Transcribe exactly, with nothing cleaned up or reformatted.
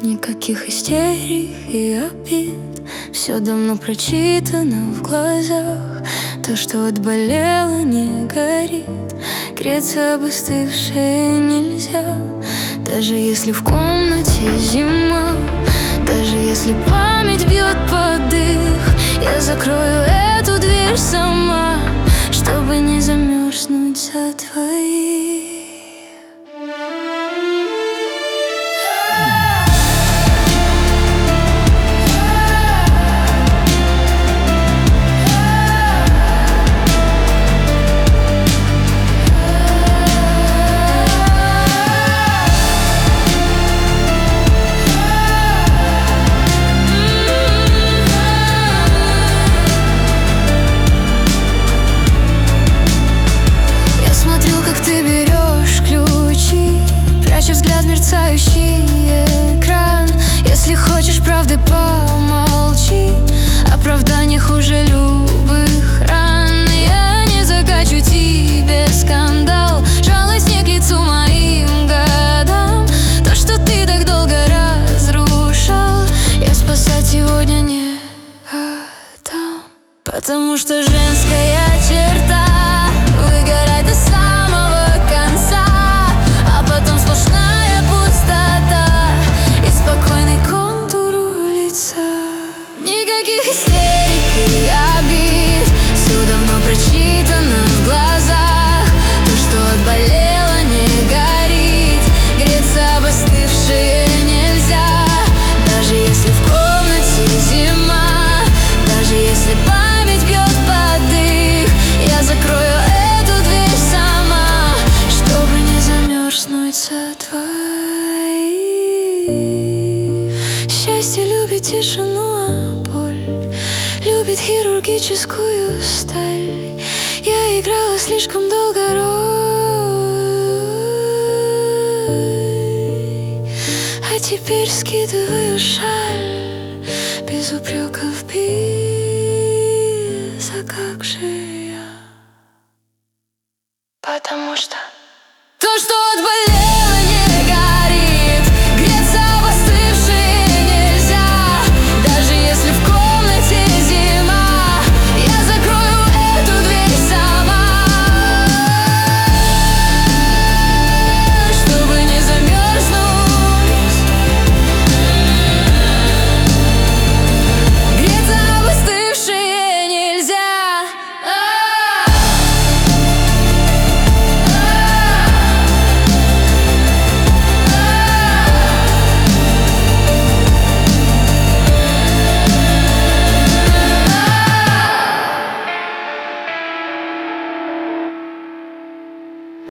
Никаких истерик и обид, все давно прочитано в глазах. То, что отболело, не горит, греться об остывшее нельзя. Даже если в комнате зима, даже если память бьет под дых, я закрою эту дверь сама, чтобы не замерзнуть за твоих. Взгляд, мерцающий экран. Если хочешь правды, помолчи. Оправдание хуже любых ран. Я не закачу тебе скандал, жалость не к лицу моим годам. То, что ты так долго разрушал, я спасать сегодня не отдам. Потому что женская черта — выгорать до самого конца, а потом сплошная пустота и спокойный контур лица. Никаких истерик и обид, все давно прочитано в глазах. То, что отболело, не горит, греться об остывшее нельзя. Даже если в комнате зима, даже если память бьет под дых, я закрою эту дверь сама, чтобы не замерзнуть за твоих. Счастье любит тишину, а боль любит хирургическую сталь. Я играла слишком долго роль, а теперь скидываю шаль без упреков, без «а как же».